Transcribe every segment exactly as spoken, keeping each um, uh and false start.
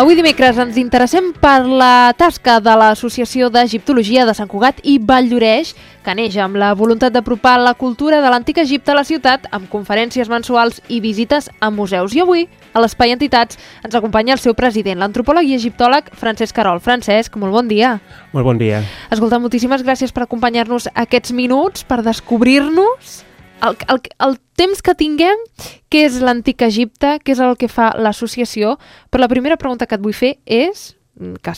Avui dimecres ens interessem per la tasca de l'Associació d'Egiptologia de Sant Cugat i Valldoreix, que neix amb la voluntat d'apropar la cultura de l'antic Egipte a la ciutat amb conferències mensuals i visites a museus. I avui, a l'Espai Entitats, ens acompanya el seu president, l'antropòleg i egiptòleg Francesc Querol. Francesc, molt bon dia. Molt bon dia. Escolta, moltíssimes gràcies per acompanyar-nos aquests minuts, per descobrir-nos el, el, el temps que tinguem, què és l'antic Egipte, què és el que fa l'associació. Però la primera pregunta que et vull fer és, que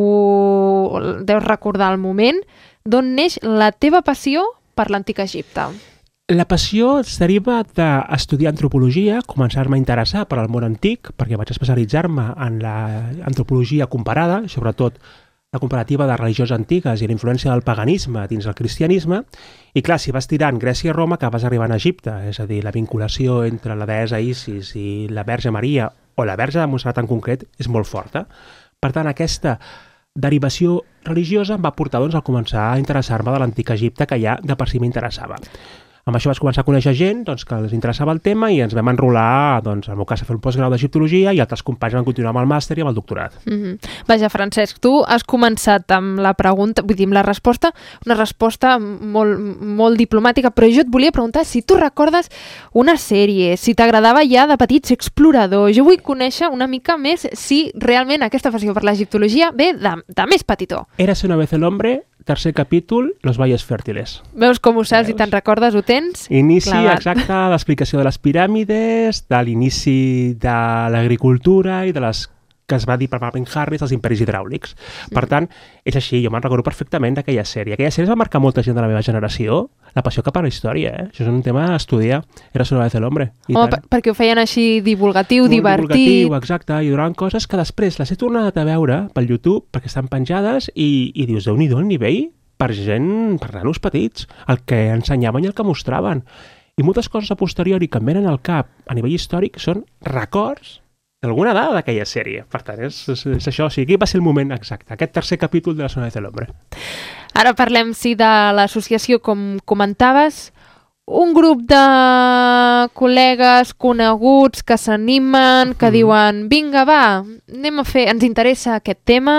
segur deus recordar el moment, d'on neix la teva passió per l'antic Egipte? La passió es deriva d'estudiar antropologia, començar-me a interessar per al món antic, perquè vaig especialitzar-me en l'antropologia comparada, sobretot la comparativa de religions antigues i la influència del paganisme dins el cristianisme. I clar, si vas tirant Grècia i Roma, acabes arribant a Egipte, és a dir, la vinculació entre la deessa Isis i la Verge Maria, o la Verge de Montserrat en concret, és molt forta. Per tant, aquesta derivació religiosa em va portar doncs, a començar a interessar-me de l'antic Egipte, que ja de per si m'interessava. Amb això vaig començar a conèixer gent doncs, que els interessava el tema i ens vam enrolar, doncs, en el meu cas, a fer un postgrau d'egiptologia i altres companys van continuar amb el màster i amb el doctorat. Mm-hmm. Vaja, Francesc, tu has començat amb la pregunta, vull dir, amb la resposta, una resposta molt, molt diplomàtica, però jo et volia preguntar si tu recordes una sèrie, si t'agradava ja de petit ser explorador. Jo vull conèixer una mica més si realment aquesta passió per l'egiptologia ve de, de més petitó. Érase una vez el hombre, tercer capítol, Los valles fèrtiles. Veus com ho saps? Veus? I te'n recordes, ho tens? Inici, clavat. Exacte, l'explicació de les piràmides, de l'inici de l'agricultura i de les que es va dir per Marvin Harris, els imperis hidràulics. Mm. Per tant, és així, jo me'n recordo perfectament d'aquella sèrie. Aquella sèrie va marcar molta gent de la meva generació, la passió cap a la història, eh? Això és un tema a estudiar. Era una vez el hombre. Home, per, perquè ho feien així divulgatiu, molt divertit. Divulgatiu, exacte, i donaven coses que després les he tornat a veure pel YouTube, perquè estan penjades, i, i dius, déu-n'hi-do el nivell per gent, per nanos petits, el que ensenyaven i el que mostraven. I moltes coses a posteriori que em venen al cap a nivell històric són records d'alguna dada d'aquella sèrie. Per tant, és, és, és això. O sigui, va ser el moment exacte, aquest tercer capítol de La zona de l'hombre. Ara parlem, sí, de l'associació, com comentaves, un grup de col·legues coneguts que s'animen, que mm. diuen, vinga, va, anem a fer, ens interessa aquest tema,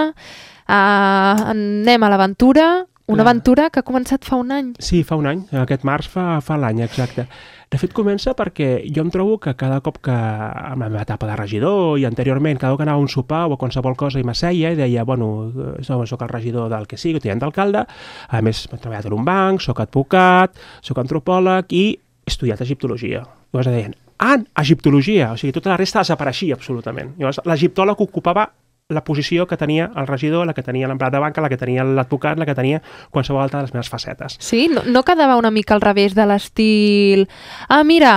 uh, anem a l'aventura. Una aventura que ha començat fa un any. Sí, fa un any. Aquest març fa, fa l'any, exacte. De fet, comença perquè jo em trobo que cada cop que, en la meva etapa de regidor i anteriorment, cada cop que anava a un sopar o a qualsevol cosa i m'asseia i deia, bueno, soc el regidor del que sigui, tinent d'alcalde, a més he treballat en un banc, soc advocat, soc antropòleg i he estudiat egiptologia. Llavors deien, ah, egiptologia! O sigui, tota la resta desapareixia absolutament. Llavors, l'egiptòleg ocupava la posició que tenia el regidor, la que tenia l'empleat de banca, la que tenia l'advocat, la que tenia qualsevol altra de les meves facetes. Sí? No, no quedava una mica al revés de l'estil... Ah, mira,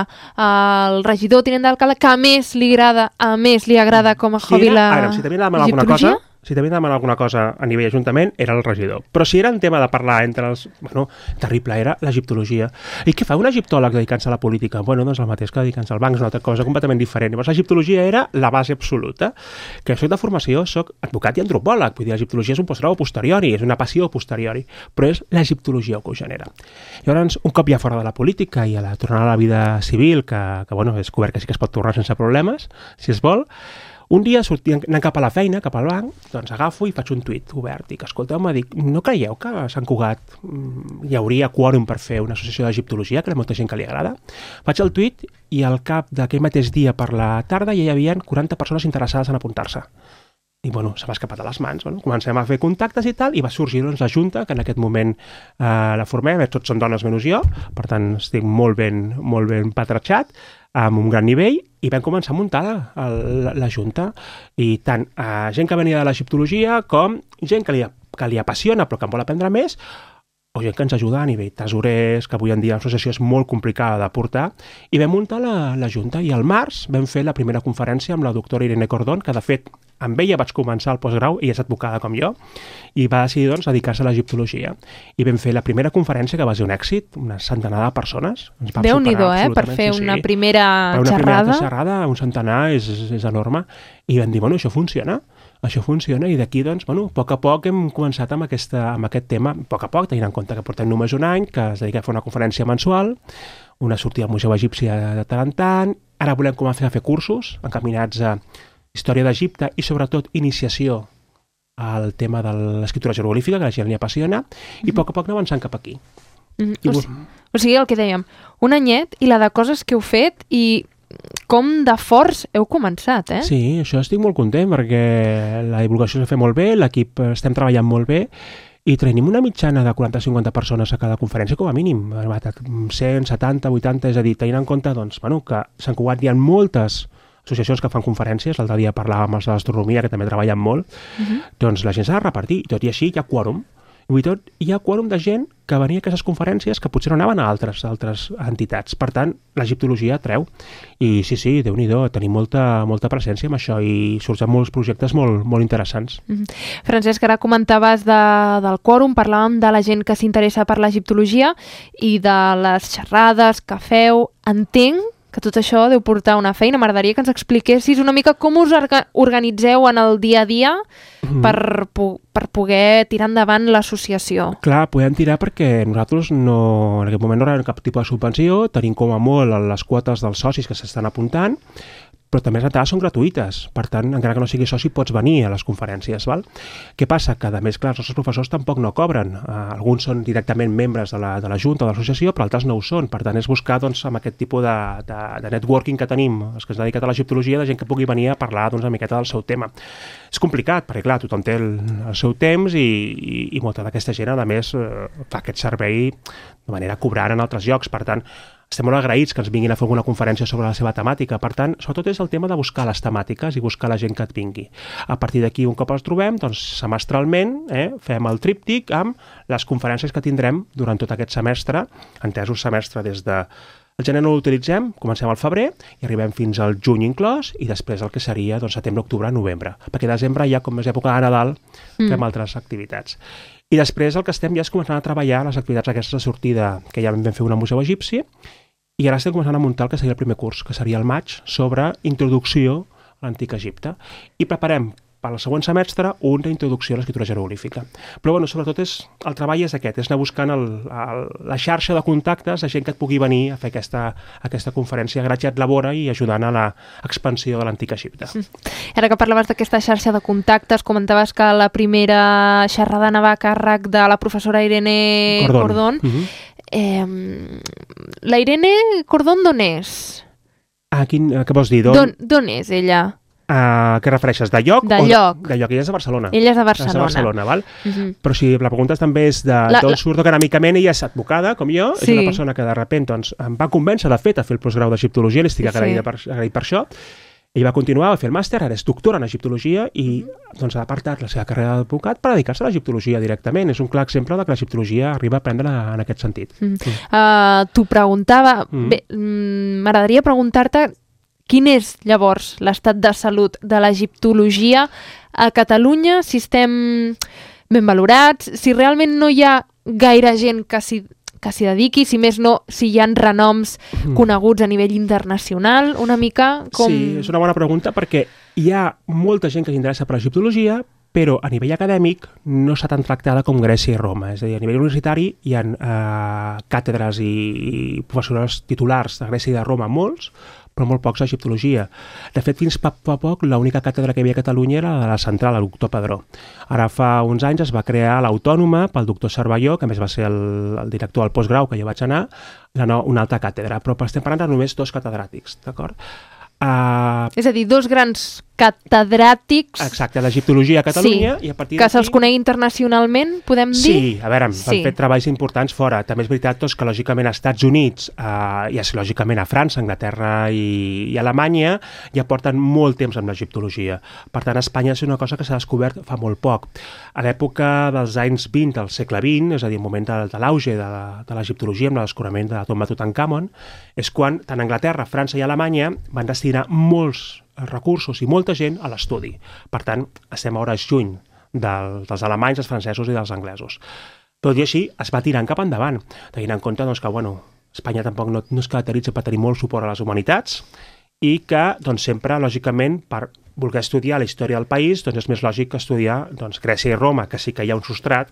el regidor tinent d'alcalde que a més li agrada, a més li agrada com a hobby la egiptologia? Si també demana alguna cosa, si també demana alguna cosa a nivell ajuntament, era el regidor. Però si era un tema de parlar entre els... Bueno, terrible, era l'egiptologia. I què fa un egiptòleg dedicant-se a la política? Bueno, doncs el mateix que dedicant-se al banc, és una altra cosa completament diferent. Llavors, l'egiptologia era la base absoluta. Que soc de formació, soc advocat i antropòleg. Vull dir, l'egiptologia és un postgrau posteriori, és una passió posteriori, però és l'egiptologia que ho genera. Llavors, un cop ja fora de la política i a la, tornar a la vida civil, que, que bueno, és cobert que sí que es pot tornar sense problemes, si es vol, un dia, sortint, anant cap a la feina, cap al banc, doncs agafo i faig un tuit obert. Dic, escolteu-me, dic, no creieu que a Sant Cugat hi hauria quòrum per fer una associació d'egiptologia, que hi ha molta gent que li agrada? Faig el tuit i al cap d'aquell mateix dia per la tarda ja hi havia quaranta persones interessades en apuntar-se. I bueno, se m'ha escapat a les mans. Bueno, comencem a fer contactes i tal, i va sorgir doncs, la Junta, que en aquest moment eh, la formem, tots són dones menys jo, per tant estic molt ben, molt ben patratxat, amb un gran nivell, i vam començar a muntar la, la, la Junta. I tant eh, gent que venia de l'egiptologia com gent que li, que li apassiona però que en vol aprendre més, o gent que ens ajuda a nivell tesorers, que avui en dia l'associació és molt complicada de portar, i vam muntar la, la Junta. I al març vam fer la primera conferència amb la doctora Irene Cordón, que de fet amb ella vaig començar el postgrau, ella és advocada com jo, i va decidir doncs, dedicar-se a l'egiptologia. I vam fer la primera conferència, que va ser un èxit, una centenada de persones. Déu-n'hi-do, eh? Per fer sí, una sí. primera per una xerrada. primera xerrada, un centenar és, és, és enorme. I vam dir, bueno, això funciona. Això funciona, i d'aquí, doncs, bueno, a poc a poc hem començat amb, aquesta, amb aquest tema, a poc a poc, tenint en compte que portem només un any, que es dedica a fer una conferència mensual, una sortida al Museu Egipci de tant en tant. Ara volem començar a fer cursos encaminats a història d'Egipte i sobretot iniciació al tema de l'escriptura jeroglífica, que la gent li apassiona, i a poc a poc anar avançant cap aquí. Mm -hmm. o, si, o sigui, el que dèiem, un anyet i la de coses que heu fet i com de forts heu començat, eh? Sí, això estic molt content perquè la divulgació s'ha fet molt bé, l'equip estem treballant molt bé i tenim una mitjana de quaranta a cinquanta persones a cada conferència, com a mínim, cent, setanta, vuitanta, és a dir, tenint en compte doncs, bueno, que a Sant Cugat hi ha moltes associacions que fan conferències, l'altre dia parlàvem amb els de l'astronomia, que també treballen molt, uh-huh. doncs la gent s'ha de repartir, i tot i així hi ha quòrum. I tot, hi ha quòrum de gent que venia a aquestes conferències que potser no anaven a altres, altres entitats. Per tant, l'egiptologia treu. I sí, sí, Déu-n'hi-do, tenim molta, molta presència amb això i surten molts projectes molt, molt interessants. Uh-huh. Francesc, ara comentaves de, del quòrum, parlàvem de la gent que s'interessa per l'egiptologia i de les xerrades que feu. Entenc que tot això deu portar una feina. M'agradaria que ens expliquessis una mica com us orga organitzeu en el dia a dia mm. per, per poder tirar endavant l'associació. Clar, podem tirar perquè nosaltres no, en aquest moment no rebem cap tipus de subvenció, tenim com a molt les quotes dels socis que s'estan apuntant, però també les entrades són gratuïtes. Per tant, encara que no siguis soci, pots venir a les conferències. Val? Què passa? Que, a més, clar, els nostres professors tampoc no cobren. Uh, alguns són directament membres de la, de la Junta o de l'associació, però altres no ho són. Per tant, és buscar, doncs, amb aquest tipus de, de, de networking que tenim, els que ens dedicat a l'egiptologia, de gent que pugui venir a parlar, doncs, una miqueta del seu tema. És complicat, perquè, clar, tothom té el, el seu temps i, i, i molta d'aquesta gent, a més, uh, fa aquest servei de manera cobrant en altres llocs. Per tant, estem molt agraïts que ens vinguin a fer alguna conferència sobre la seva temàtica. Per tant, sobretot és el tema de buscar les temàtiques i buscar la gent que et vingui. A partir d'aquí, un cop els trobem, doncs semestralment eh, fem el tríptic amb les conferències que tindrem durant tot aquest semestre, entesos semestre des de... El gener no l'utilitzem, comencem al febrer i arribem fins al juny inclòs i després el que seria doncs, setembre, octubre, novembre. Perquè desembre ja, com és època de Nadal, mm. fem altres activitats. I després el que estem ja és començant a treballar les activitats aquestes de sortida, que ja vam fer una museu egipci, i ara estem començant a muntar el que seria el primer curs, que seria el maig, sobre introducció a l'antic Egipte. I preparem per al següent semestre una introducció a l'escriptura jeroglífica. Però, bueno, sobretot és, el treball és aquest, és anar buscant el, el, la xarxa de contactes de gent que et pugui venir a fer aquesta, aquesta conferència Graciat Labora i ajudant a l'expansió de l'antic Egipte. Mm. Ara que parlaves d'aquesta xarxa de contactes, comentaves que la primera xerrada anava a càrrec de la professora Irene Cordón. Cordón. Mm-hmm. eh, la Irene Cordón d'on és? Ah, quin, què vols dir? D'on és ella? Uh, què refereixes? De lloc? De lloc. De lloc. Ella és de Barcelona. Ella és de Barcelona. És de Barcelona, val? Uh -huh. Però si la pregunta també és d'on surt acadèmicament, ella és advocada, com jo, sí. És una persona que de sobte doncs, em va convèncer, de fet, a fer el postgrau d'egiptologia, li estic sí, agraït, sí. per, agraït per això. Ell va continuar a fer el màster, ara és doctora en egiptologia i doncs, ha apartat la seva carrera d'advocat per dedicar-se a l'egiptologia directament. És un clar exemple de que l'egiptologia arriba a aprendre en aquest sentit. Mm. Mm. Uh, T'ho preguntava... Mm. Bé, m'agradaria preguntar-te quin és, llavors, l'estat de salut de l'egiptologia a Catalunya, si estem ben valorats, si realment no hi ha gaire gent que s'hi que s'hi dediqui, si més no, si hi ha renoms mm. coneguts a nivell internacional, una mica com... Sí, és una bona pregunta perquè hi ha molta gent que s'interessa per l'egiptologia, però a nivell acadèmic no està tan tractada com Grècia i Roma. És a dir, a nivell universitari hi ha eh, càtedres i, i professors titulars de Grècia i de Roma, molts, però molt pocs d'egiptologia. De fet, fins fa poc, l'única càtedra que hi havia a Catalunya era la de la central, el doctor Padró. Ara fa uns anys es va crear l'Autònoma pel doctor Cervelló, que a més va ser el, el director del postgrau, que jo vaig anar, no, una altra càtedra, però estem parlant de només dos catedràtics, d'acord? Uh... És a dir, dos grans catedràtics... Exacte, d'egiptologia a Catalunya. Sí, i a partir que se'ls conegui internacionalment, podem dir? Sí, a veure, sí. Han fet treballs importants fora. També és veritat doncs, que lògicament als Estats Units eh, i lògicament a França, Anglaterra i, i Alemanya ja porten molt temps amb l'egiptologia. Per tant, a Espanya és una cosa que s'ha descobert fa molt poc. A l'època dels anys vint del segle vint, és a dir, el moment de, de l'auge de l'egiptologia amb el descobriment de la tomba Tutankamon, és quan tant Anglaterra, França i Alemanya van destinar molts recursos i molta gent a l'estudi. Per tant, estem a hores lluny del, dels alemanys, els francesos i dels anglesos. Tot i així, es va tirant cap endavant, tenint en compte doncs, que bueno, Espanya tampoc no, no es caracteritza per tenir molt suport a les humanitats i que doncs, sempre, lògicament, per voler estudiar la història del país, doncs és més lògic estudiar doncs, Grècia i Roma, que sí que hi ha un substrat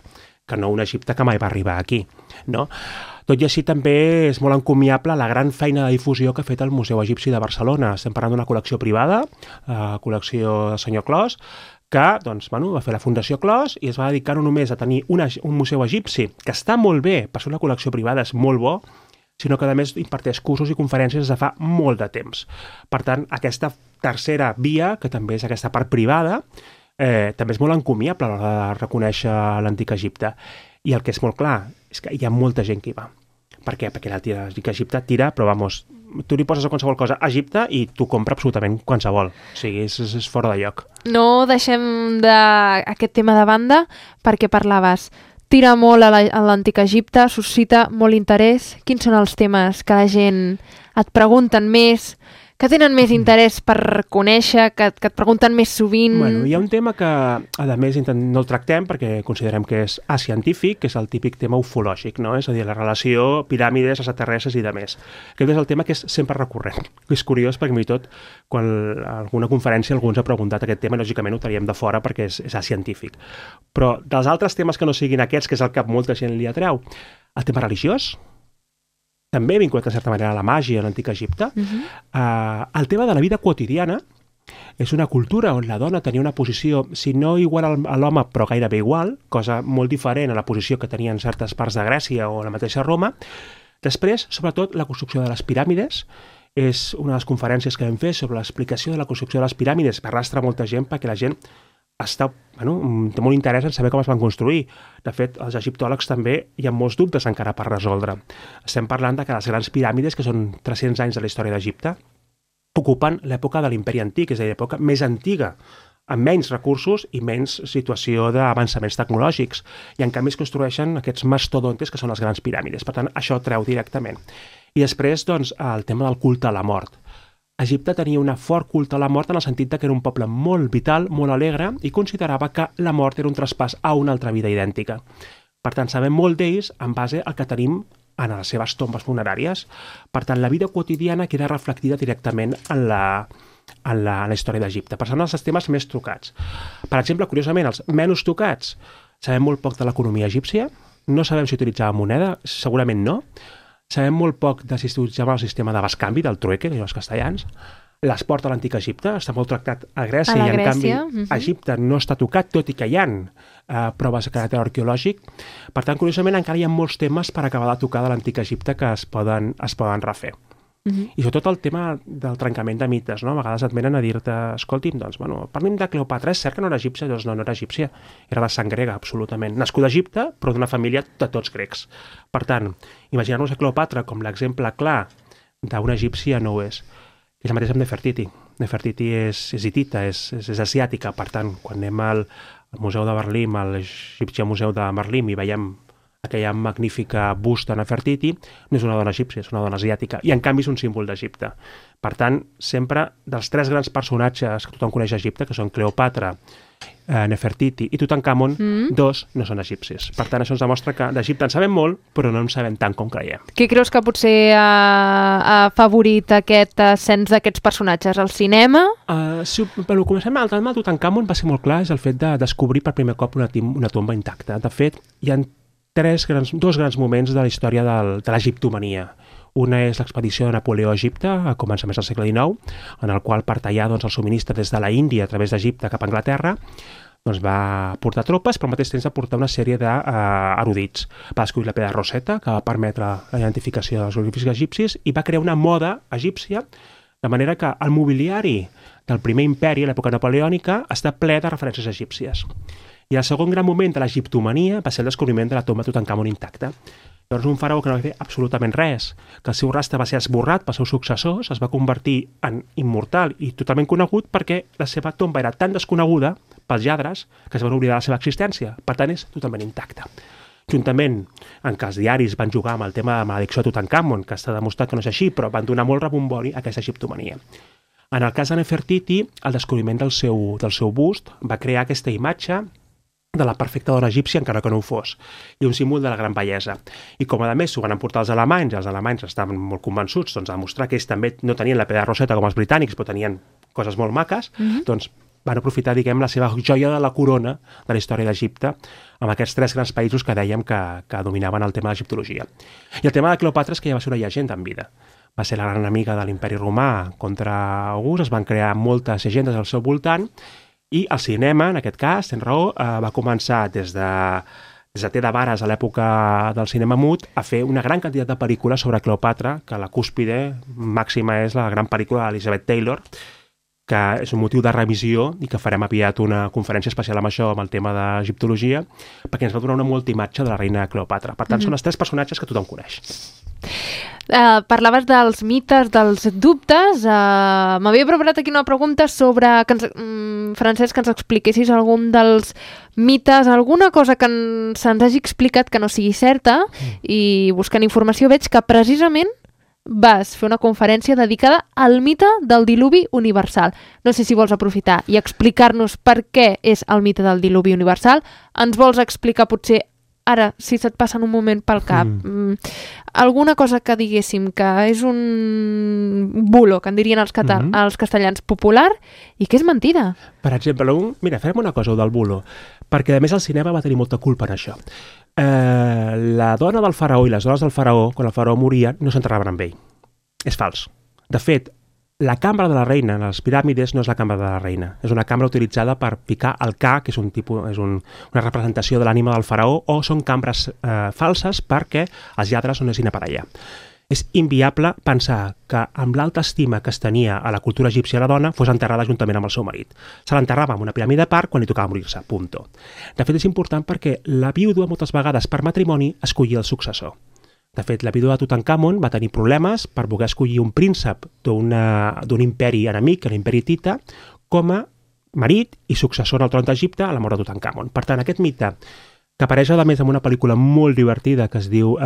que no un Egipte que mai va arribar aquí, no? Tot i així també és molt encomiable la gran feina de difusió que ha fet el Museu Egipci de Barcelona. Estem parlant d'una col·lecció privada, la col·lecció del senyor Clos, que doncs, bueno, va fer la Fundació Clos i es va dedicar no només a tenir una, un museu egipci, que està molt bé, per ser una col·lecció privada és molt bo, sinó que a més imparteix cursos i conferències des de fa molt de temps. Per tant, aquesta tercera via, que també és aquesta part privada, eh, també és molt encomiable a l'hora de reconèixer l'antic Egipte. I el que és molt clar és que hi ha molta gent que hi va. Per què? Perquè l'antic Egipte tira, però vamos, tu li poses a qualsevol cosa a Egipte i tu compra absolutament qualsevol. O sigui, és, és fora de lloc. No deixem de... aquest tema de banda perquè parlaves. Tira molt a l'antic Egipte, suscita molt interès. Quins són els temes que la gent et pregunten més, que tenen més interès per conèixer, que, que et pregunten més sovint? Bueno, hi ha un tema que, a més, no el tractem perquè considerem que és acientífic, que és el típic tema ufològic, no? És a dir, la relació piràmides, extraterrestres i de més. Aquest és el tema que és sempre recurrent. És curiós perquè, fins i tot, quan a alguna conferència algú ens ha preguntat aquest tema, lògicament ho traiem de fora perquè és, és acientífic. Però dels altres temes que no siguin aquests, que és el que molta gent li atreu, el tema religiós, també vinculat de certa manera a la màgia a l'antic Egipte. Uh-huh. uh, el tema de la vida quotidiana és una cultura on la dona tenia una posició, si no igual a l'home, però gairebé igual, cosa molt diferent a la posició que tenien certes parts de Grècia o la mateixa Roma. Després, sobretot, la construcció de les piràmides és una de les conferències que vam fer sobre l'explicació de la construcció de les piràmides. Arrastra molta gent perquè la gent està, bueno, té molt interès en saber com es van construir. De fet, els egiptòlegs també hi ha molts dubtes encara per resoldre. Estem parlant de que les grans piràmides, que són tres-cents anys de la història d'Egipte, ocupen l'època de l'imperi antic, és a dir, l'època més antiga, amb menys recursos i menys situació d'avançaments tecnològics. I en canvi es construeixen aquests mastodontes que són les grans piràmides. Per tant, això treu directament. I després, doncs, el tema del culte a la mort. Egipte tenia una fort culte a la mort en el sentit que era un poble molt vital, molt alegre, i considerava que la mort era un traspàs a una altra vida idèntica. Per tant, sabem molt d'ells en base al que tenim en les seves tombes funeràries. Per tant, la vida quotidiana queda reflectida directament en la, en la, en la història d'Egipte. Per tant, els temes més tocats. Per exemple, curiosament, els menys tocats, sabem molt poc de l'economia egípcia, no sabem si utilitzava moneda, segurament no. Sabem molt poc de si utilitzava el sistema de bescanvi, del trueque, que diuen els castellans. L'esport a l'antic Egipte està molt tractat a Grècia, a i en Grècia, canvi uh-huh. Egipte no està tocat, tot i que hi ha uh, proves de caràcter arqueològic. Per tant, curiosament, encara hi ha molts temes per acabar de tocar de l'antic Egipte que es poden, es poden refer. Uh-huh. I sobretot el tema del trencament de mites, no? A vegades et venen a dir-te, escolti'm, doncs, bueno, parlim de Cleopatra, és cert que no era egípcia? Doncs no, no era egípcia, era de sang grega, absolutament. Nascuda a Egipte, però d'una família de tots grecs. Per tant, imaginar-nos a Cleopatra com l'exemple clar d'una egípcia no ho és. És el mateix amb Nefertiti. Nefertiti és, és hitita, és, és, és asiàtica, per tant, quan anem al, al Museu de Berlín, al Egipcia Museu de Berlín, i veiem aquella magnífica bust de Nefertiti, no és una dona egípcia, és una dona asiàtica, i en canvi és un símbol d'Egipte. Per tant, sempre dels tres grans personatges que tothom coneix a Egipte, que són Cleopatra, eh, Nefertiti i Tutankamon, mm. dos no són egipcis. Per tant, això ens demostra que d'Egipte en sabem molt, però no en sabem tant com creiem. Què creus que potser ha, ha favorit aquest ascens d'aquests personatges? El cinema? Uh, si, bueno, comencem, el tema de Tutankamon va ser molt clar, és el fet de descobrir per primer cop una, una tomba intacta. De fet, hi ha tres grans, dos grans moments de la història del, de l'egiptomania. Una és l'expedició de Napoleó a Egipte, a començaments del segle dinou, en el qual per tallar doncs, el subministre des de la Índia a través d'Egipte cap a Anglaterra, doncs, va portar tropes, però al mateix temps va portar una sèrie d'erudits. Va descobrir la pedra Rosetta, que va permetre la identificació dels jeroglífics egipcis, i va crear una moda egípcia, de manera que el mobiliari del primer imperi, a l'època napoleònica, està ple de referències egípcies. I el segon gran moment de l'egiptomania va ser el descobriment de la tomba Tutankamon intacta. Llavors un faraó que no va fer absolutament res, que el seu rastre va ser esborrat pels seus successors, es va convertir en immortal i totalment conegut perquè la seva tomba era tan desconeguda pels lladres que es van oblidar de la seva existència. Per tant, és totalment intacta. Juntament en què els diaris van jugar amb el tema de la maledicció de Tutankamon, que està demostrat que no és així, però van donar molt rebombori a aquesta egiptomania. En el cas de Nefertiti, el descobriment del seu, del seu bust va crear aquesta imatge de la perfecta dona egípcia, encara que no ho fos, i un símbol de la gran bellesa. I com a més s'ho van emportar els alemanys, els alemanys estaven molt convençuts doncs, a demostrar que ells també no tenien la pedra Rosetta com els britànics, però tenien coses molt maques, mm-hmm. doncs van aprofitar, diguem, la seva joia de la corona de la història d'Egipte amb aquests tres grans països que dèiem que, que dominaven el tema de l'egiptologia. I el tema de Cleopatra és que ja va ser una llegenda en vida. Va ser la gran amiga de l'imperi romà contra August, es van crear moltes llegendes al seu voltant i el cinema, en aquest cas, tens raó, eh, va començar des de, des de Té de Vares a l'època del cinema mut a fer una gran quantitat de pel·lícules sobre Cleopatra, que la cúspide màxima és la gran pel·lícula d'Elizabeth Taylor, que és un motiu de revisió i que farem aviat una conferència especial amb això, amb el tema d'egiptologia, perquè ens va donar una molta imatge de la reina Cleopatra. Per tant, mm-hmm. són els tres personatges que tothom coneix. Uh, parlaves dels mites, dels dubtes. Uh, M'havia preparat aquí una pregunta sobre, que ens, um, Francesc, que ens expliquessis algun dels mites, alguna cosa que ens, se'ns hagi explicat que no sigui certa, mm. i buscant informació veig que precisament vas fer una conferència dedicada al mite del diluvi universal. No sé si vols aprofitar i explicar-nos per què és el mite del diluvi universal. Ens vols explicar potser ara, si se't passa en un moment pel cap, mm. alguna cosa que diguéssim que és un bulo, que en dirien els, cata- mm-hmm. els castellans, popular, i que és mentida. Per exemple, un... mira, farem una cosa del bulo, perquè a més el cinema va tenir molta culpa en això. Eh, la dona del faraó i les dones del faraó, quan el faraó moria, no s'enterraven amb ell. És fals. De fet, la cambra de la reina, les piràmides, no és la cambra de la reina. És una cambra utilitzada per picar el ca, que és, un tipus, és un, una representació de l'ànima del faraó, o són cambres eh, falses perquè els lladres no anessin a per allà. És inviable pensar que amb l'alta estima que es tenia a la cultura egípcia la dona fos enterrada juntament amb el seu marit. Se l'enterrava amb una piràmide a part quan li tocava morir-se, punto. De fet, és important perquè la vídua moltes vegades per matrimoni escollia el successor. De fet, la vídua de Tutankamon va tenir problemes per voler escollir un príncep d'un imperi enemic, l'imperi Hitita, com a marit i successor al tron d'Egipte a la mort de Tutankamon. Per tant, aquest mite, que apareix a més en una pel·lícula molt divertida que es diu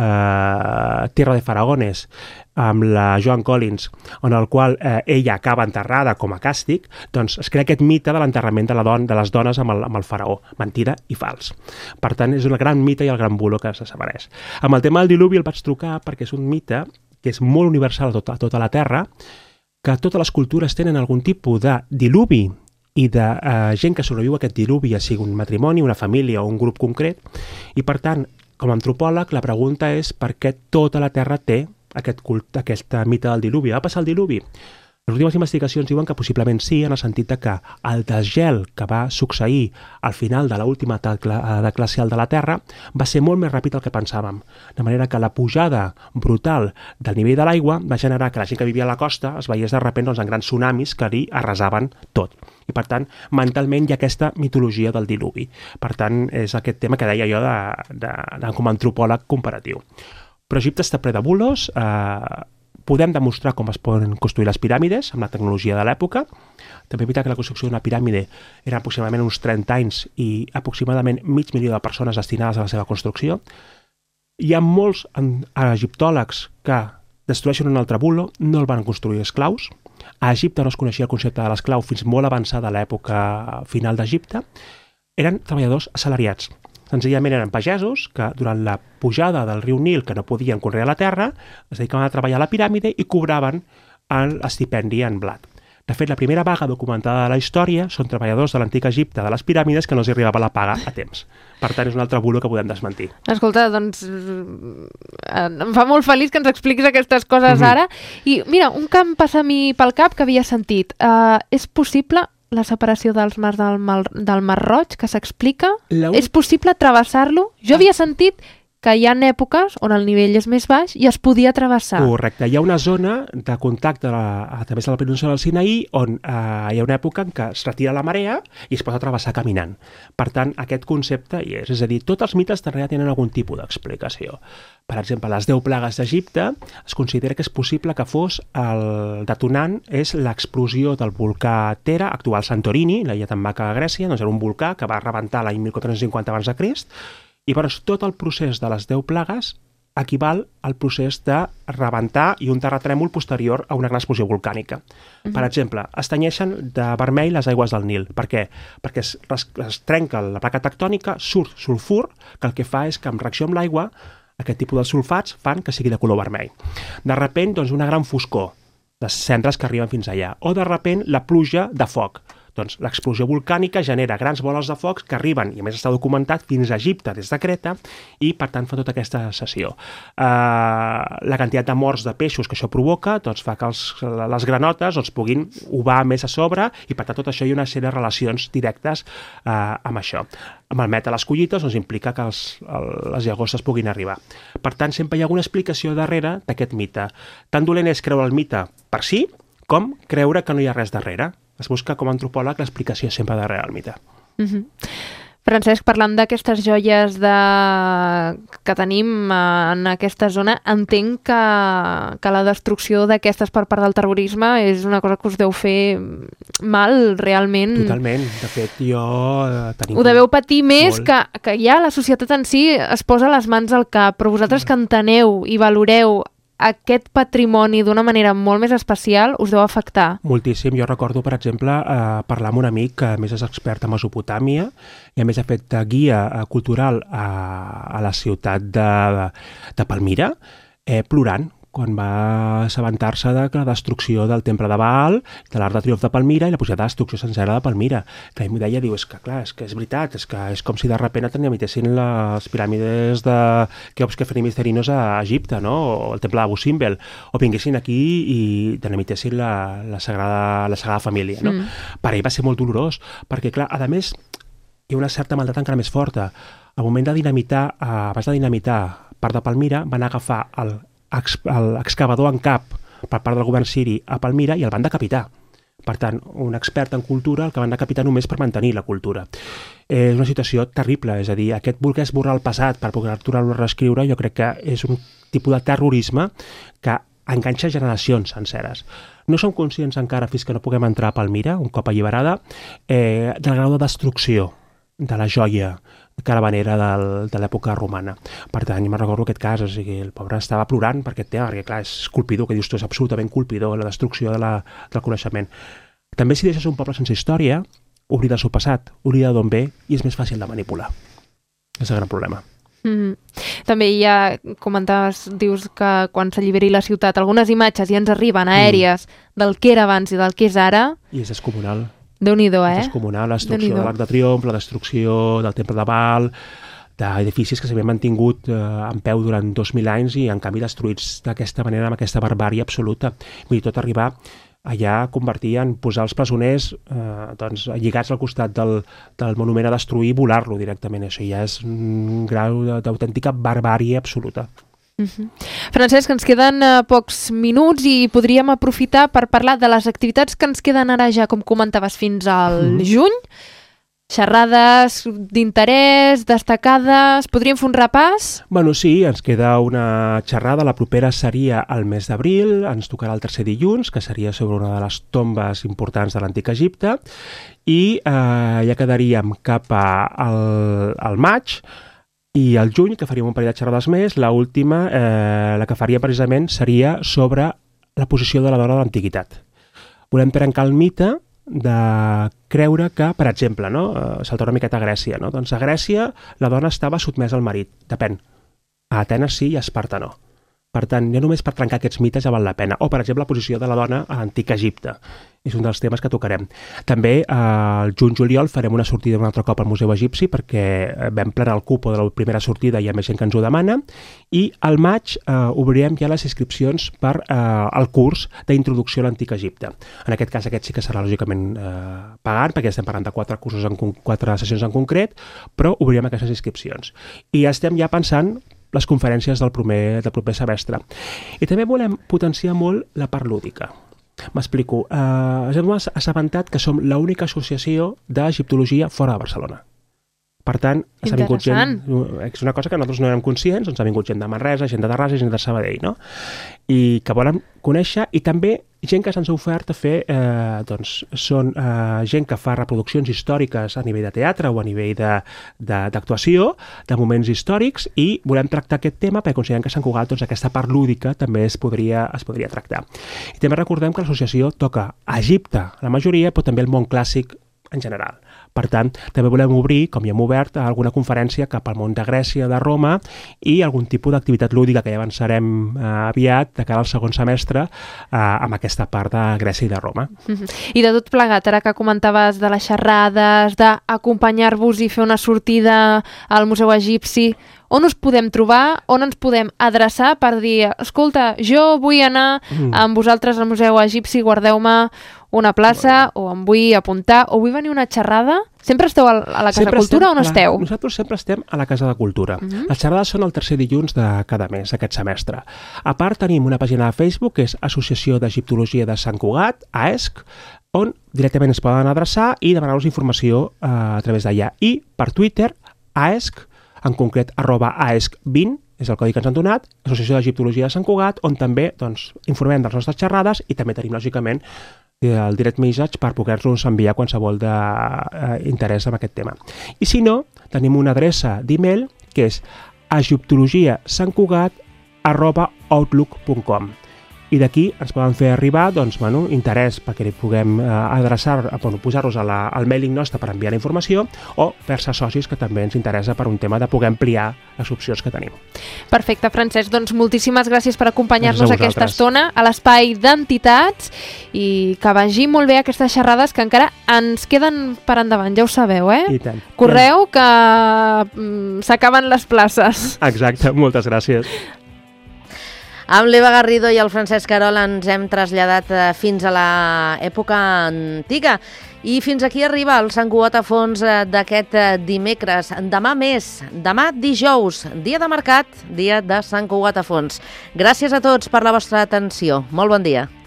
eh, Tierra de Faraones, amb la Joan Collins, on el qual eh, ella acaba enterrada com a càstig, doncs es crea aquest mite de l'enterrament de, la don de les dones amb el, amb el faraó. Mentida i fals. Per tant, és el gran mite i el gran bulo que s'apareix. Amb el tema del diluvi el vaig trucar perquè és un mite que és molt universal a tota, a tota la Terra, que totes les cultures tenen algun tipus de diluvi i de eh, gent que sobreviu a aquest diluvi, ja sigui un matrimoni, una família o un grup concret, i per tant, com a antropòleg, la pregunta és per què tota la Terra té aquest cult, aquesta mite del diluvi. Va passar el diluvi? Les últimes investigacions diuen que possiblement sí, en el sentit que el desgel que va succeir al final de l'última edat glacial de la Terra va ser molt més ràpid del que pensàvem. De manera que la pujada brutal del nivell de l'aigua va generar que la gent que vivia a la costa es veiés de sobte doncs, en grans tsunamis que li arrasaven tot. I per tant, mentalment hi ha aquesta mitologia del diluvi. Per tant, és aquest tema que deia jo de, de, de, com a antropòleg comparatiu. Però Egipte està ple de bulos, eh, podem demostrar com es poden construir les piràmides amb la tecnologia de l'època. També és veritat que la construcció d'una piràmide era aproximadament uns trenta anys i aproximadament mig milió de persones destinades a la seva construcció. Hi ha molts egiptòlegs que destrueixen un altre bulo, no el van construir esclaus. A Egipte no es coneixia el concepte de l'esclau fins molt avançada a l'època final d'Egipte. Eren treballadors assalariats. Senzillament eren pagesos que durant la pujada del riu Nil, que no podien conrear la terra, es dedicaven a treballar a la piràmide i cobraven l'estipendi en blat. De fet, la primera vaga documentada de la història són treballadors de l'antic Egipte de les piràmides que no els arribava la paga a temps. Per tant, és un altre bulo que podem desmentir. Escolta, doncs em fa molt feliç que ens expliquis aquestes coses mm-hmm. ara. I mira, un que em passa a mi pel cap que havia sentit. Uh, és possible la separació dels mars del Mar, del Mar Roig, que s'explica? La... És possible travessar-lo? Jo havia sentit que hi ha èpoques on el nivell és més baix i es podia travessar. Correcte. Hi ha una zona de contacte a, a través de la península del Sinaí on eh, hi ha una època en què es retira la marea i es pot travessar caminant. Per tant, aquest concepte hi és. És a dir, tots els mites darrere tenen algun tipus d'explicació. Per exemple, les deu plagues d'Egipte es considera que és possible que fos el detonant és l'explosió del volcà Tera, actual Santorini, l'illa tan maca de Grècia, doncs era un volcà que va rebentar l'any mil quatre-cents cinquanta abans de Crist. I però tot el procés de les deu plagues equival al procés de rebentar i un terratrèmol posterior a una gran explosió volcànica. Uh-huh. Per exemple, es tenyeixen de vermell les aigües del Nil. Per què? Perquè es, es, es trenca la placa tectònica, surt sulfur, que el que fa és que en reacció amb l'aigua aquest tipus de sulfats fan que sigui de color vermell. De sobte, doncs, una gran foscor, les cendres que arriben fins allà. O de sobte, la pluja de foc. Doncs l'explosió volcànica genera grans boles de focs que arriben, i a més està documentat, fins a Egipte des de Creta, i per tant fa tota aquesta sessió. Uh, la quantitat de morts de peixos que això provoca doncs, fa que els, les granotes doncs, puguin ovar més a sobre, i per tant tot això hi ha una sèrie de relacions directes uh, amb això. Amb el meta les collites doncs, implica que els, el, les llagostes puguin arribar. Per tant, sempre hi ha una explicació darrere d'aquest mite. Tan dolent és creure el mite per si, com creure que no hi ha res darrere. Es busca com a antropòleg l'explicació sempre darrere el mite. Mm-hmm. Francesc, parlant d'aquestes joies de... que tenim en aquesta zona, entenc que, que la destrucció d'aquestes per part del terrorisme és una cosa que us deu fer mal, realment. Totalment. De fet, jo... Tenim ho deveu patir més molt. que, que ja la societat en si es posa les mans al cap, però vosaltres que enteneu i valoreu aquest patrimoni d'una manera molt més especial us deu afectar. Moltíssim. Jo recordo, per exemple, eh, parlar amb un amic que a més és expert en Mesopotàmia i a més ha fet guia eh, cultural a, a la ciutat de, de Palmira, eh, plorant quan va assabentar-se de la destrucció del temple de Baal, de l'Arc de Triomf de Palmira i la possibilitat de destrucció sencera de Palmira. Que ell m'ho deia, diu, és que clar, és que és veritat, és que és com si de repente dinamitessin les piràmides de Keops, Kefren i Mysterinos a Egipte, no? O el temple de Abu Simbel, o vinguessin aquí i dinamitessin la, la, sagrada, la Sagrada Família, no? Mm. Per ell va ser molt dolorós, perquè clar, a més, hi ha una certa maldat encara més forta. Al moment de dinamitar, eh, abans de dinamitar part de Palmira, van agafar el l'excavador en cap per part del govern siri a Palmira i el van decapitar. Per tant, un expert en cultura el que van decapitar només per mantenir la cultura. És una situació terrible, és a dir, aquest voler esborrar el passat per poder tornar-lo a reescriure, jo crec que és un tipus de terrorisme que enganxa generacions senceres. No som conscients encara, fins que no puguem entrar a Palmira, un cop alliberada, eh, del grau de destrucció de la joia caravanera del, de l'època romana. Per tant, jo me'n recordo aquest cas, o sigui, el pobre estava plorant per aquest tema, perquè clar, és colpidor, que dius tu, és absolutament colpidor, la destrucció de la, del coneixement. També si deixes un poble sense història, oblida el seu passat, oblida d'on ve, i és més fàcil de manipular. És el gran problema. Mm-hmm. També ja comentaves, dius que quan s'alliberi la ciutat, algunes imatges ja ens arriben aèries mm. del que era abans i del que és ara. I és descomunal. Déu-n'hi-do, eh? És descomunal, la destrucció de l'Arc de Triomf, la destrucció del Temple de Baal, d'edificis que s'havien mantingut eh, en peu durant dos mil anys i en canvi destruïts d'aquesta manera, amb aquesta barbària absoluta. Vull dir, tot arribar allà a convertir en posar els presoners eh, doncs, lligats al costat del, del monument a destruir i volar-lo directament. Això ja és un grau d'autèntica barbària absoluta. Uh-huh. Francesc, ens queden uh, pocs minuts i podríem aprofitar per parlar de les activitats que ens queden ara ja, com comentaves, fins al uh-huh. juny. Xerrades d'interès, destacades... Podríem fer un repàs? Bueno, sí, ens queda una xerrada. La propera seria al mes d'abril, ens tocarà el tercer dilluns, que seria sobre una de les tombes importants de l'antic Egipte, i eh, ja quedaríem cap a, al, al maig, i al juny, que faríem un parell de xerrades més. L'última, eh, la que faria precisament, seria sobre la posició de la dona de l'antiguitat. Volem trencar el mite de creure que, per exemple, no, saltar una miqueta a Grècia, no? Doncs a Grècia la dona estava sotmesa al marit, depèn. A Atenes sí i a Esparta no. Per tant, ja només per trencar aquests mites ja val la pena. O, per exemple, la posició de la dona a l'antic Egipte. És un dels temes que tocarem. També al juny-juliol farem una sortida un altre cop al Museu Egipci perquè vam plenar el cupo de la primera sortida i hi ha més gent que ens ho demana. I al maig eh, obrirem ja les inscripcions per eh, al curs d'introducció a l'antic Egipte. En aquest cas, aquest sí que serà lògicament eh, pagant, perquè estem parlant de quatre cursos en quatre sessions en concret, però obrirem aquestes inscripcions. I estem ja pensant les conferències del proper, del proper semestre. I també volem potenciar molt la part lúdica. M'explico. Uh, ens hem assabentat que som l'única associació d'egiptologia fora de Barcelona. Per tant, s'ha vingut gent... És una cosa que nosaltres no érem conscients, doncs ha vingut gent de Manresa, gent de Terrassa i gent de Sabadell, no? I que volen conèixer, i també gent que se'ns ha ofert a fer, eh, doncs, són eh, gent que fa reproduccions històriques a nivell de teatre o a nivell d'actuació, de, de, de moments històrics, i volem tractar aquest tema perquè considerem que a Sant Cugat doncs, aquesta part lúdica també es podria, es podria tractar. I també recordem que l'associació toca a Egipte, la majoria, però també el món clàssic en general. Per tant, també volem obrir, com ja hem obert, alguna conferència cap al món de Grècia, de Roma, i algun tipus d'activitat lúdica que ja avançarem eh, aviat de cara al segon semestre eh, amb aquesta part de Grècia i de Roma. I de tot plegat, ara que comentaves de les xerrades, d'acompanyar-vos i fer una sortida al Museu Egipci, on us podem trobar, on ens podem adreçar per dir, escolta, jo vull anar mm. amb vosaltres al Museu Egipci, guardeu-me una plaça, bueno. o em vull apuntar, o vull venir a una xerrada? Sempre esteu a la Casa sempre de Cultura o no la, esteu? Nosaltres sempre estem a la Casa de Cultura. Uh -huh. Les xerrades són el tercer dilluns de cada mes, aquest semestre. A part, tenim una pàgina de Facebook, que és Associació d'Egiptologia de Sant Cugat, A E S C, on directament es poden adreçar i demanar-nos informació eh, a través d'allà. I per Twitter, A E S C, en concret, arroba A E S C vint, és el codi que ens han donat, Associació d'Egiptologia de Sant Cugat, on també doncs, informem de les nostres xerrades i també tenim, lògicament, el direct message per poder-nos enviar qualsevol d'interès en aquest tema. I si no, tenim una adreça d'e-mail que és egiptologiasantcugat arroba outlook punt com. I d'aquí ens poden fer arribar doncs, bueno, interès perquè li puguem eh, adreçar, bueno, posar-nos al mailing nostre per enviar la informació o fer-se socis, que també ens interessa per un tema de poder ampliar les opcions que tenim. Perfecte, Francesc. Doncs moltíssimes gràcies per acompanyar-nos aquesta estona a l'espai d'entitats i que vagi molt bé aquestes xerrades que encara ens queden per endavant, ja ho sabeu, eh? I tant. Correu que mm, s'acaben les places. Exacte, moltes gràcies. Amb l'Eva Garrido i el Francesc Querol ens hem traslladat fins a l'època antiga i fins aquí arriba el Sant Cugat a fons d'aquest dimecres. Demà més, demà dijous, dia de mercat, dia de Sant Cugat a fons. Gràcies a tots per la vostra atenció. Molt bon dia.